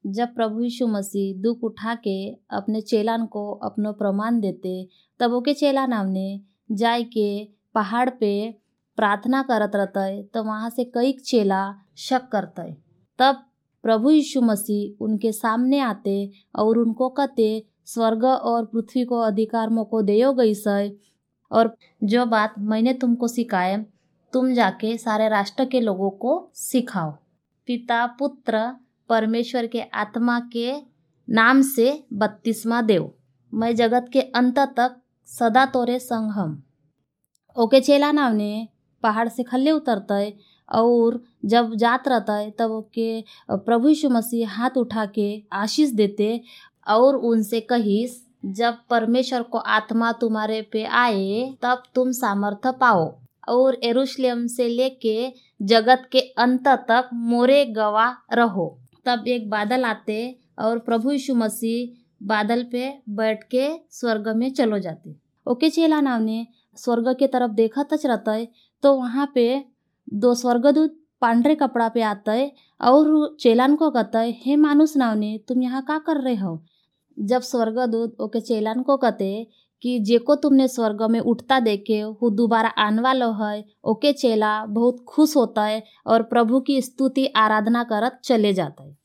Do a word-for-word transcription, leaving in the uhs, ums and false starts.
जब प्रभु यीशु मसीह दुख उठा के अपने चेलान को अपनो प्रमाण देते, तब ओके चेला नामने जाय के पहाड़ पे प्रार्थना करत रहते। तो वहाँ से कई चेला शक करते। तब प्रभु यीशु मसीह उनके सामने आते और उनको कहते, स्वर्ग और पृथ्वी को अधिकार मोको देयो गई है, और जो बात मैंने तुमको सिखाए तुम जाके सारे राष्ट्र के लोगों को सिखाओ। पिता पुत्र परमेश्वर के आत्मा के नाम से बत्तीसवा देव, मैं जगत के अंत तक सदा तोरे संग हम। ओके चेला नावने पहाड़ से खल्ले उतरते और जब जात रहता है तब ओके प्रभु यीशु मसीह हाथ उठा के आशीष देते और उनसे कहिस, जब परमेश्वर को आत्मा तुम्हारे पे आए तब तुम सामर्थ्य पाओ और यरूशलेम से लेके जगत के अंत तक मोरे गवाह रहो। तब एक बादल आते और प्रभु यीशु मसीह बादल पे बैठ के स्वर्ग में चलो जाते। ओके चेला नावने स्वर्ग के तरफ देखा तच रहता है तो वहाँ पे दो स्वर्गदूत पांढरे कपड़ा पे आता है और चेलान को कहता है, हे मानुस नावने तुम यहाँ क्या कर रहे हो। जब स्वर्गदूत ओके चेलान को कहते कि जेको तुमने स्वर्ग में उठता देखे वो दोबारा आने वाला है, ओके चेला बहुत खुश होता है और प्रभु की स्तुति आराधना करत चले जाता है।